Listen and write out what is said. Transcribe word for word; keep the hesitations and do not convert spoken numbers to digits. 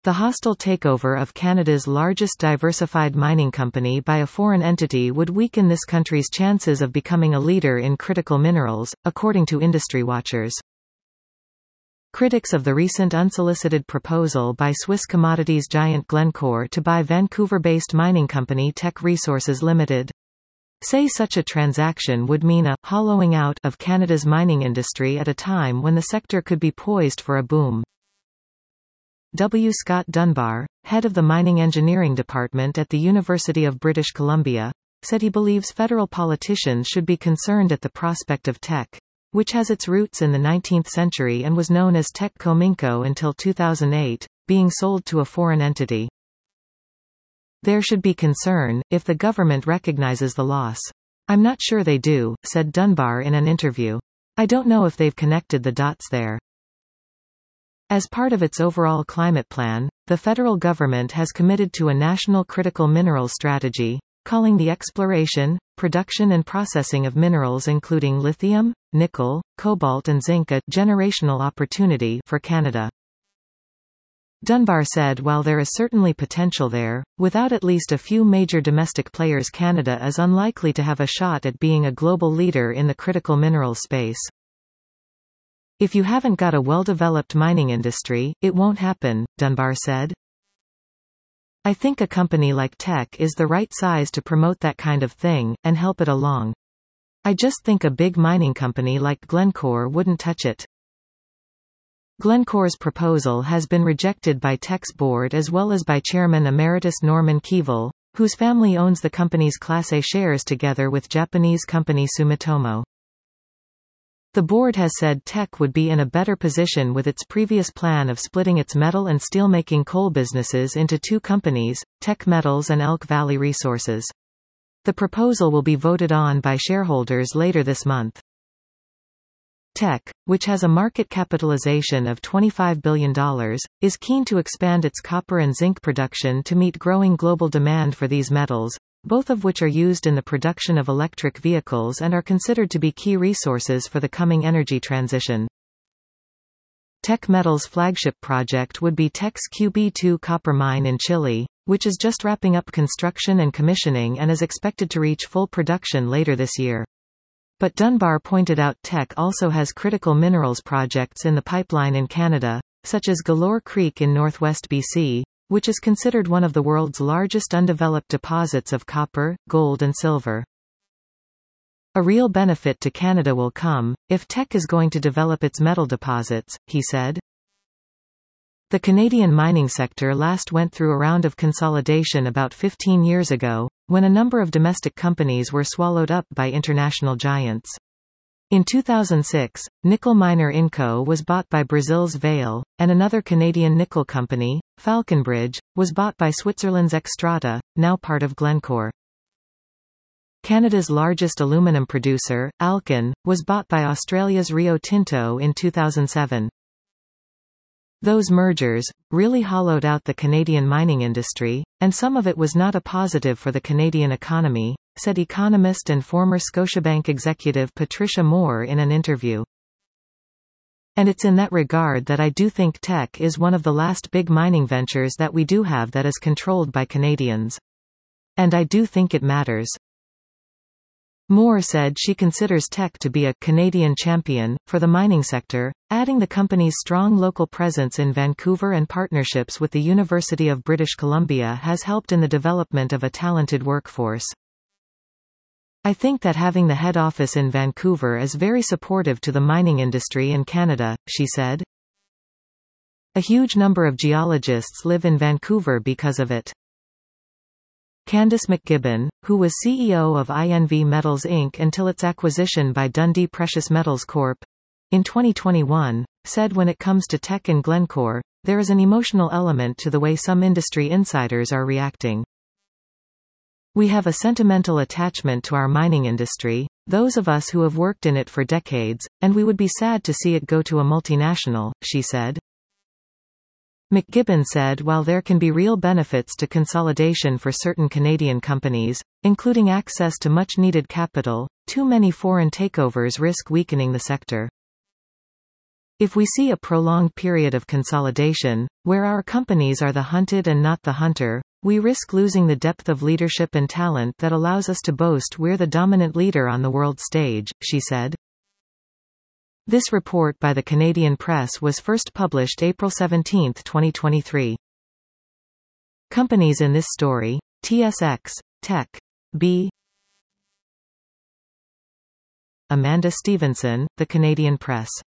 The hostile takeover of Canada's largest diversified mining company by a foreign entity would weaken this country's chances of becoming a leader in critical minerals, according to industry watchers. Critics of the recent unsolicited proposal by Swiss commodities giant Glencore to buy Vancouver-based mining company Teck Resources Limited say such a transaction would mean a hollowing out of Canada's mining industry at a time when the sector could be poised for a boom. W. Scott Dunbar, head of the Mining Engineering Department at the University of British Columbia, said he believes federal politicians should be concerned at the prospect of Teck, which has its roots in the nineteenth century and was known as Teck Cominco until two thousand eight, being sold to a foreign entity. There should be concern, if the government recognizes the loss. I'm not sure they do, said Dunbar in an interview. I don't know if they've connected the dots there. As part of its overall climate plan, the federal government has committed to a national critical minerals strategy, calling the exploration, production and processing of minerals including lithium, nickel, cobalt and zinc a generational opportunity for Canada. Dunbar said while there is certainly potential there, without at least a few major domestic players Canada is unlikely to have a shot at being a global leader in the critical minerals space. If you haven't got a well-developed mining industry, it won't happen, Dunbar said. I think a company like Teck is the right size to promote that kind of thing, and help it along. I just think a big mining company like Glencore wouldn't touch it. Glencore's proposal has been rejected by Teck's board as well as by Chairman Emeritus Norman Keevil, whose family owns the company's Class A shares together with Japanese company Sumitomo. The board has said Teck would be in a better position with its previous plan of splitting its metal and steelmaking coal businesses into two companies, Teck Metals and Elk Valley Resources. The proposal will be voted on by shareholders later this month. Teck, which has a market capitalization of twenty-five billion dollars, is keen to expand its copper and zinc production to meet growing global demand for these metals, both of which are used in the production of electric vehicles and are considered to be key resources for the coming energy transition. Teck Metals' flagship project would be Teck's Q B two copper mine in Chile, which is just wrapping up construction and commissioning and is expected to reach full production later this year. But Dunbar pointed out Teck also has critical minerals projects in the pipeline in Canada, such as Galore Creek in northwest B C, which is considered one of the world's largest undeveloped deposits of copper, gold and silver. A real benefit to Canada will come, if Teck is going to develop its metal deposits, he said. The Canadian mining sector last went through a round of consolidation about fifteen years ago, when a number of domestic companies were swallowed up by international giants. In two thousand six, nickel miner Inco was bought by Brazil's Vale, and another Canadian nickel company, Falconbridge, was bought by Switzerland's Xstrata, now part of Glencore. Canada's largest aluminum producer, Alcan, was bought by Australia's Rio Tinto in two thousand seven. Those mergers really hollowed out the Canadian mining industry, and some of it was not a positive for the Canadian economy, said economist and former Scotiabank executive Patricia Moore in an interview. And it's in that regard that I do think Teck is one of the last big mining ventures that we do have that is controlled by Canadians. And I do think it matters. Moore said she considers Teck to be a Canadian champion for the mining sector, adding the company's strong local presence in Vancouver and partnerships with the University of British Columbia has helped in the development of a talented workforce. I think that having the head office in Vancouver is very supportive to the mining industry in Canada, she said. A huge number of geologists live in Vancouver because of it. Candice McGibbon, who was C E O of I N V Metals Incorporated until its acquisition by Dundee Precious Metals Corporation in twenty twenty-one, said when it comes to Teck and Glencore, there is an emotional element to the way some industry insiders are reacting. We have a sentimental attachment to our mining industry, those of us who have worked in it for decades, and we would be sad to see it go to a multinational, she said. McGibbon said while there can be real benefits to consolidation for certain Canadian companies, including access to much-needed capital, too many foreign takeovers risk weakening the sector. If we see a prolonged period of consolidation, where our companies are the hunted and not the hunter, we risk losing the depth of leadership and talent that allows us to boast we're the dominant leader on the world stage, she said. This report by the Canadian Press was first published April seventeenth twenty twenty-three. Companies in this story: T S X, Tech, B. Amanda Stevenson, The Canadian Press.